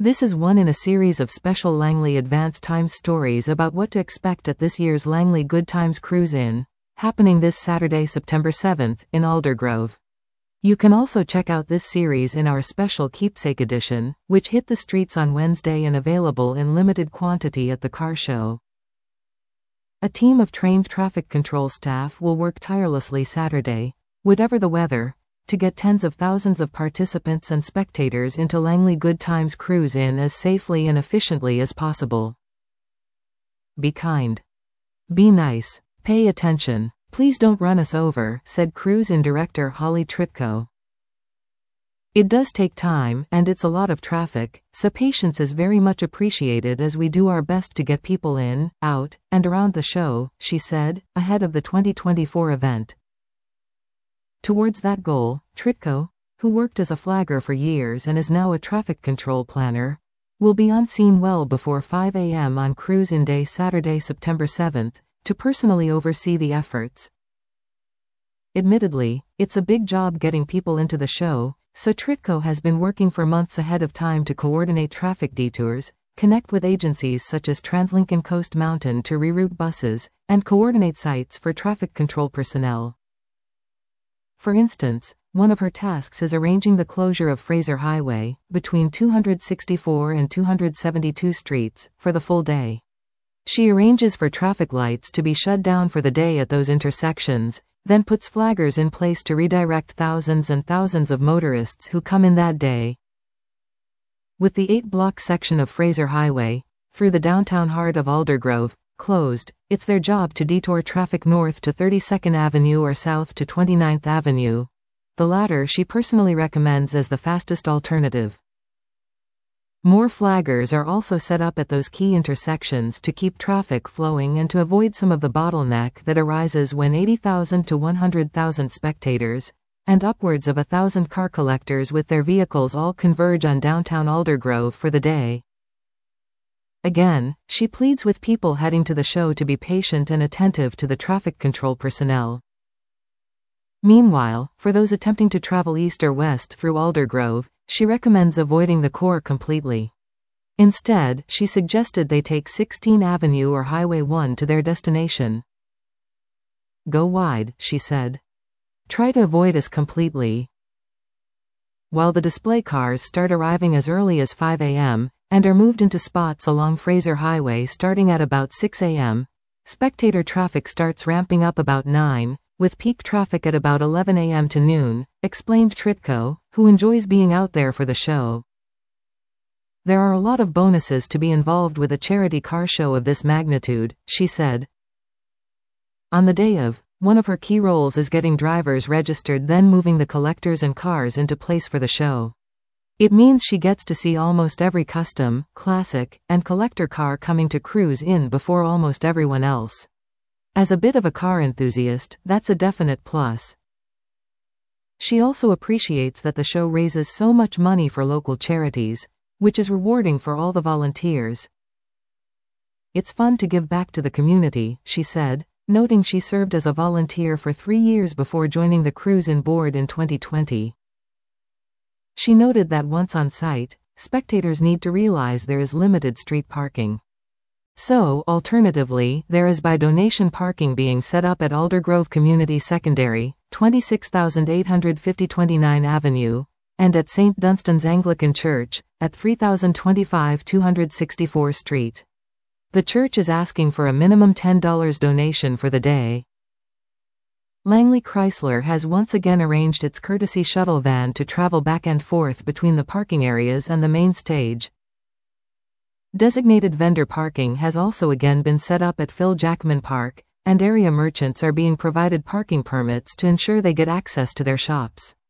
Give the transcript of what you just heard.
This is one in a series of special Langley Advanced Times stories about what to expect at this year's Langley Good Times Cruise-In, happening this Saturday, September 7th, in Aldergrove. You can also check out this series in our special Keepsake edition, which hit the streets on Wednesday and available in limited quantity at the car show. A team of trained traffic control staff will work tirelessly Saturday, whatever the weather, to get tens of thousands of participants and spectators into Langley Good Times Cruise-In as safely and efficiently as possible. Be kind. Be nice. Pay attention. Please don't run us over, said Cruise-In director Holly Tritko. It does take time, and it's a lot of traffic, so patience is very much appreciated as we do our best to get people in, out, and around the show, she said, ahead of the 2024 event. Towards that goal, Tritko, who worked as a flagger for years and is now a traffic control planner, will be on scene well before 5 a.m. on Cruise-In Day Saturday, September 7th, to personally oversee the efforts. Admittedly, it's a big job getting people into the show, so Tritko has been working for months ahead of time to coordinate traffic detours, connect with agencies such as TransLink and Coast Mountain to reroute buses, and coordinate sites for traffic control personnel. For instance, one of her tasks is arranging the closure of Fraser Highway, between 264 and 272 streets, for the full day. She arranges for traffic lights to be shut down for the day at those intersections, then puts flaggers in place to redirect thousands and thousands of motorists who come in that day. With the 8-block section of Fraser Highway, through the downtown heart of Aldergrove, closed, it's their job to detour traffic north to 32nd Avenue or south to 29th Avenue. The latter she personally recommends as the fastest alternative. More flaggers are also set up at those key intersections to keep traffic flowing and to avoid some of the bottleneck that arises when 80,000 to 100,000 spectators, and upwards of 1,000 car collectors with their vehicles all converge on downtown Aldergrove for the day. Again, she pleads with people heading to the show to be patient and attentive to the traffic control personnel. Meanwhile, for those attempting to travel east or west through Aldergrove, she recommends avoiding the core completely. Instead, she suggested they take 16th Avenue or Highway 1 to their destination. Go wide, she said. Try to avoid us completely. While the display cars start arriving as early as 5 a.m., and are moved into spots along Fraser Highway starting at about 6 a.m., spectator traffic starts ramping up about 9, with peak traffic at about 11 a.m. to noon, explained Tritko, who enjoys being out there for the show. There are a lot of bonuses to be involved with a charity car show of this magnitude, she said. On the day of, one of her key roles is getting drivers registered, then moving the collectors and cars into place for the show. It means she gets to see almost every custom, classic, and collector car coming to Cruise-In before almost everyone else. As a bit of a car enthusiast, that's a definite plus. She also appreciates that the show raises so much money for local charities, which is rewarding for all the volunteers. It's fun to give back to the community, she said, noting she served as a volunteer for 3 years before joining the Cruise-In board in 2020. She noted that once on site, spectators need to realize there is limited street parking. So, alternatively, there is by donation parking being set up at Aldergrove Community Secondary, 26,850 29th Avenue, and at St. Dunstan's Anglican Church, at 3025 264 Street. The church is asking for a minimum $10 donation for the day. Langley Chrysler has once again arranged its courtesy shuttle van to travel back and forth between the parking areas and the main stage. Designated vendor parking has also again been set up at Phil Jackman Park, and area merchants are being provided parking permits to ensure they get access to their shops.